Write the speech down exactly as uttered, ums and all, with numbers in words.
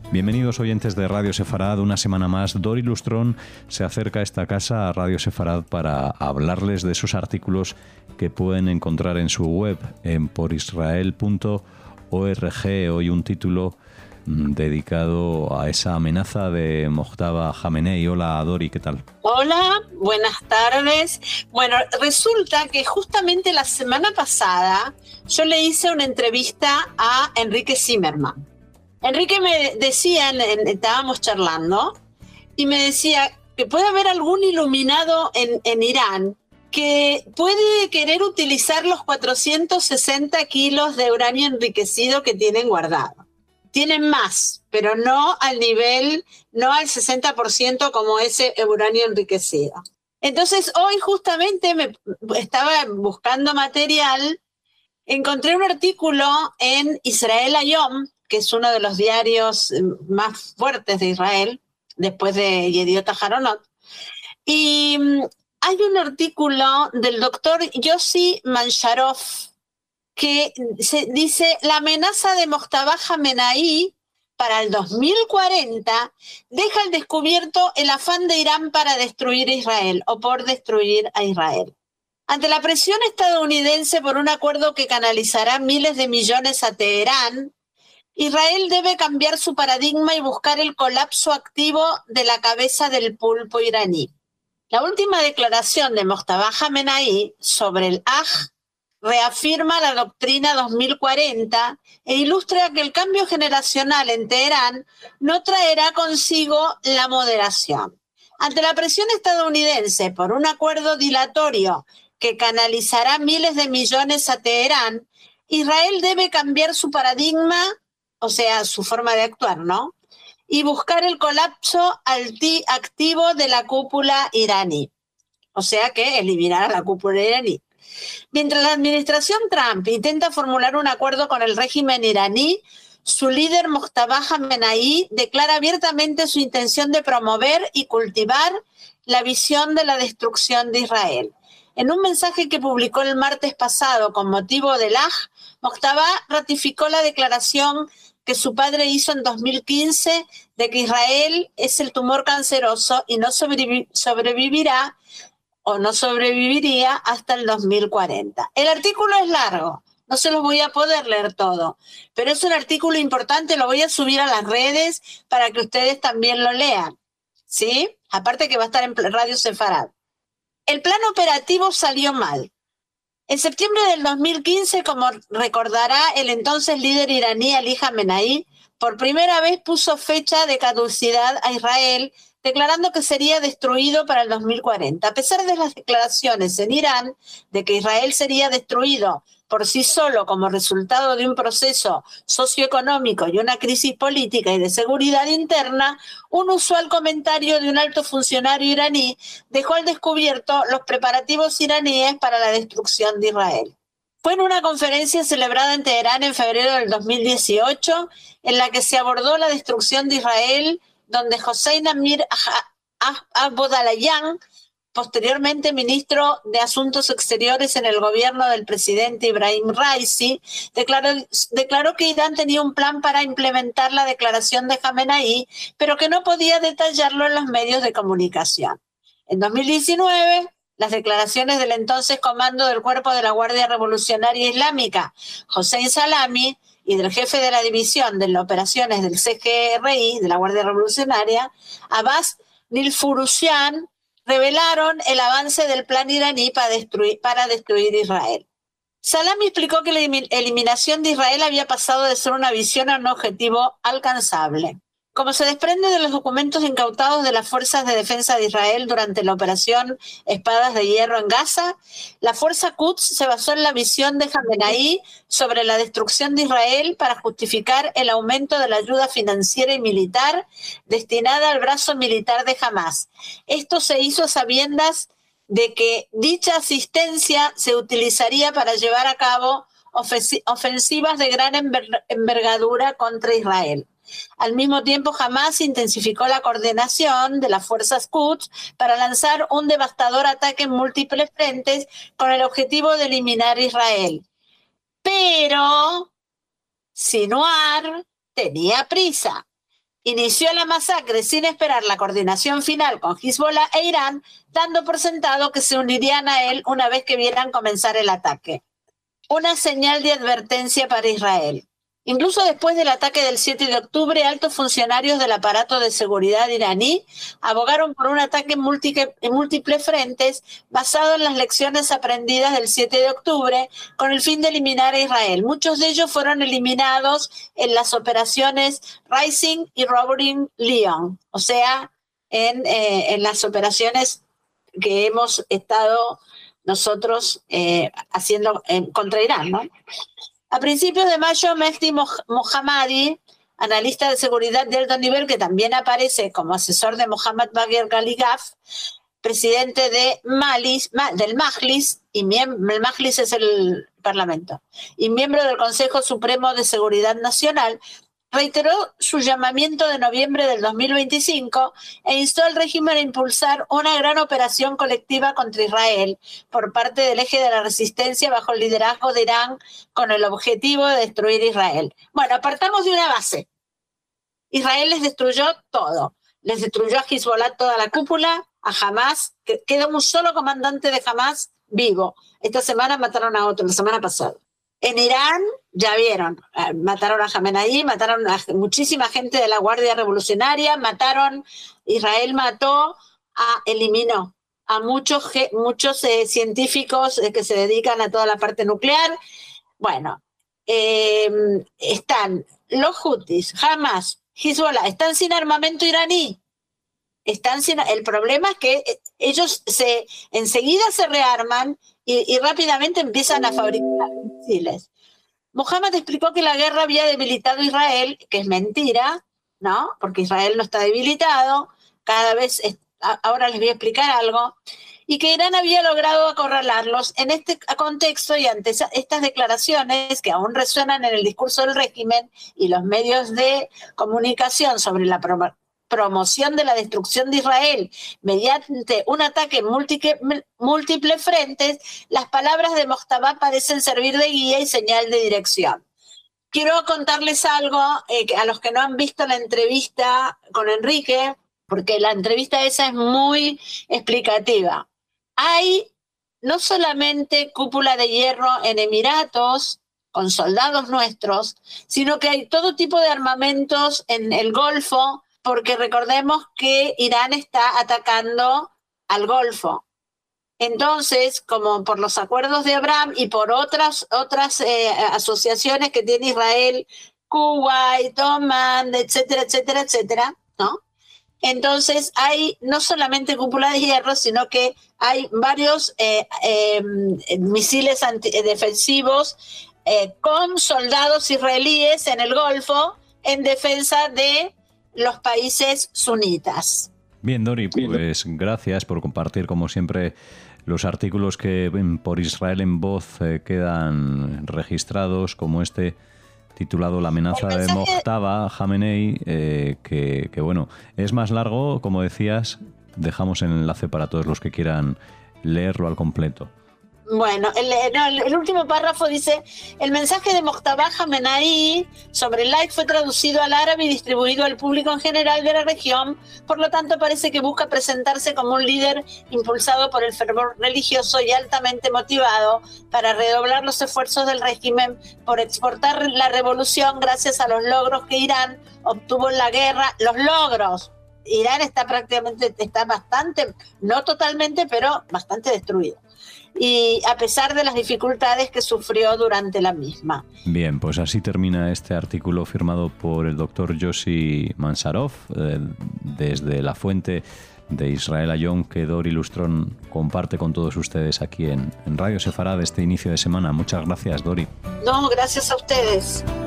Bienvenidos oyentes de Radio Sefarad, una semana más. Dori Lustrón se acerca a esta casa, a Radio Sefarad, para hablarles de esos artículos que pueden encontrar en su web, en por israel punto org. Hoy un título mmm, dedicado a esa amenaza de Mojtaba Hamenei. Hola Dori, ¿qué tal? Hola, buenas tardes. Bueno, resulta que justamente la semana pasada yo le hice una entrevista a Enrique Zimmerman. Enrique me decía, estábamos charlando, y me decía que puede haber algún iluminado en, en Irán que puede querer utilizar los cuatrocientos sesenta kilos de uranio enriquecido que tienen guardado. Tienen más, pero no al nivel, no al sesenta por ciento como ese uranio enriquecido. Entonces, hoy justamente me estaba buscando material, encontré un artículo en Israel Hayom, que es uno de los diarios más fuertes de Israel, después de Yediot Aharonot, y hay un artículo del doctor Yossi Mansharov que se dice: la amenaza de Mojtaba Hamenei para el dos mil cuarenta deja al descubierto el afán de Irán para destruir Israel o por destruir a Israel. Ante la presión estadounidense por un acuerdo que canalizará miles de millones a Teherán, Israel debe cambiar su paradigma y buscar el colapso activo de la cabeza del pulpo iraní. La última declaración de Mojtaba Hamenei sobre el Haj reafirma la doctrina dos mil cuarenta e ilustra que el cambio generacional en Teherán no traerá consigo la moderación. Ante la presión estadounidense por un acuerdo dilatorio que canalizará miles de millones a Teherán, Israel debe cambiar su paradigma, o sea, su forma de actuar, ¿no? Y buscar el colapso activo de la cúpula iraní. O sea, que eliminar a la cúpula iraní. Mientras la administración Trump intenta formular un acuerdo con el régimen iraní, su líder Mojtaba Hamenei declara abiertamente su intención de promover y cultivar la visión de la destrucción de Israel. En un mensaje que publicó el martes pasado con motivo del Haj, Mojtaba ratificó la declaración que su padre hizo en dos mil quince de que Israel es el tumor canceroso y no sobrevi- sobrevivirá o no sobreviviría hasta el dos mil cuarenta. El artículo es largo, no se los voy a poder leer todo, pero es un artículo importante, lo voy a subir a las redes para que ustedes también lo lean, ¿sí? Aparte que va a estar en Radio Sefarad. El plan operativo salió mal. En septiembre del dos mil quince, como recordará el entonces líder iraní Ali Khamenei, por primera vez puso fecha de caducidad a Israel, declarando que sería destruido para el dos mil cuarenta. A pesar de las declaraciones en Irán de que Israel sería destruido por sí solo como resultado de un proceso socioeconómico y una crisis política y de seguridad interna, un usual comentario de un alto funcionario iraní dejó al descubierto los preparativos iraníes para la destrucción de Israel. Fue en una conferencia celebrada en Teherán en febrero del dos mil dieciocho, en la que se abordó la destrucción de Israel, donde Hossein Amir Abodalayan, posteriormente ministro de Asuntos Exteriores en el gobierno del presidente Ibrahim Raisi, declaró, declaró que Irán tenía un plan para implementar la declaración de Khamenei, pero que no podía detallarlo en los medios de comunicación. En dos mil diecinueve, las declaraciones del entonces comando del Cuerpo de la Guardia Revolucionaria Islámica, Hossein Salami, y del jefe de la división de las operaciones del C G R I, de la Guardia Revolucionaria, Abbas Nilfurushan, revelaron el avance del plan iraní para destruir, para destruir Israel. Salami explicó que la eliminación de Israel había pasado de ser una visión a un objetivo alcanzable. Como se desprende de los documentos incautados de las Fuerzas de Defensa de Israel durante la operación Espadas de Hierro en Gaza, la Fuerza Quds se basó en la visión de Khamenei sobre la destrucción de Israel para justificar el aumento de la ayuda financiera y militar destinada al brazo militar de Hamas. Esto se hizo a sabiendas de que dicha asistencia se utilizaría para llevar a cabo ofensivas de gran envergadura contra Israel. Al mismo tiempo, Hamas intensificó la coordinación de las fuerzas Quds para lanzar un devastador ataque en múltiples frentes con el objetivo de eliminar a Israel. Pero Sinwar tenía prisa inició la masacre sin esperar la coordinación final con Hezbollah e Irán, dando por sentado que se unirían a él una vez que vieran comenzar el ataque. Una señal de advertencia para Israel. Incluso después del ataque del siete de octubre, altos funcionarios del aparato de seguridad iraní abogaron por un ataque en múltiple, en múltiples frentes basado en las lecciones aprendidas del siete de octubre con el fin de eliminar a Israel. Muchos de ellos fueron eliminados en las operaciones Rising y Roaring Lion, o sea, en, eh, en las operaciones que hemos estado nosotros eh, haciendo en, contra Irán, ¿no? A principios de mayo, Mehdi Mohammadi, analista de seguridad de alto nivel, que también aparece como asesor de Mohammad Bagher Ghalibaf, presidente de Malis, del Majlis, y miembro, el Majlis es el parlamento, y miembro del Consejo Supremo de Seguridad Nacional, reiteró su llamamiento de noviembre del dos mil veinticinco e instó al régimen a impulsar una gran operación colectiva contra Israel por parte del eje de la resistencia bajo el liderazgo de Irán con el objetivo de destruir Israel. Bueno, apartamos de una base. Israel les destruyó todo. Les destruyó a Hezbollah toda la cúpula, a Hamas, que queda un solo comandante de Hamas vivo. Esta semana mataron a otro, la semana pasada. En Irán, ya vieron, mataron a Jamenei, mataron a muchísima gente de la Guardia Revolucionaria, mataron, Israel mató, a, eliminó a muchos, muchos eh, científicos eh, que se dedican a toda la parte nuclear. Bueno, eh, están los Houthis, Hamas, Hezbollah, están sin armamento iraní. Están sin, el problema es que ellos se, enseguida se rearman y, y rápidamente empiezan a fabricar misiles. Mohammad explicó que la guerra había debilitado a Israel, que es mentira, ¿no? Porque Israel no está debilitado, cada vez, es, ahora les voy a explicar algo, y que Irán había logrado acorralarlos. En este contexto y ante estas declaraciones que aún resuenan en el discurso del régimen y los medios de comunicación sobre la promoción, promoción de la destrucción de Israel mediante un ataque en múltiple, múltiples frentes, las palabras de Mojtaba parecen servir de guía y señal de dirección. Quiero contarles algo eh, a los que no han visto la entrevista con Enrique, porque la entrevista esa es muy explicativa. Hay no solamente cúpula de hierro en Emiratos, con soldados nuestros, sino que hay todo tipo de armamentos en el Golfo, porque recordemos que Irán está atacando al Golfo. Entonces, como por los acuerdos de Abraham y por otras, otras eh, asociaciones que tiene Israel, Kuwait, Oman, etcétera, etcétera, etcétera, ¿no? Entonces hay no solamente cúpula de hierro, sino que hay varios eh, eh, misiles antidefensivos eh, con soldados israelíes en el Golfo en defensa de los países sunitas. Bien, Dori, pues gracias por compartir, como siempre, los artículos que por Israel en Voz eh, quedan registrados, como este titulado La amenaza de Mojtaba Jamenei, eh, que, que bueno, es más largo, como decías, dejamos el enlace para todos los que quieran leerlo al completo. Bueno, el, no, el último párrafo dice: el mensaje de Mojtaba Jamenei sobre el like fue traducido al árabe y distribuido al público en general de la región, por lo tanto parece que busca presentarse como un líder impulsado por el fervor religioso y altamente motivado para redoblar los esfuerzos del régimen por exportar la revolución gracias a los logros que Irán obtuvo en la guerra. Los logros. Irán está prácticamente, está bastante, no totalmente, pero bastante destruido. Y a pesar de las dificultades que sufrió durante la misma. Bien, pues así termina este artículo firmado por el doctor Yossi Mansarov, eh, desde la fuente de Israel Ayón, que Dori Lustrón comparte con todos ustedes aquí en, en Radio Sefarad este inicio de semana. Muchas gracias, Dori. No, gracias a ustedes.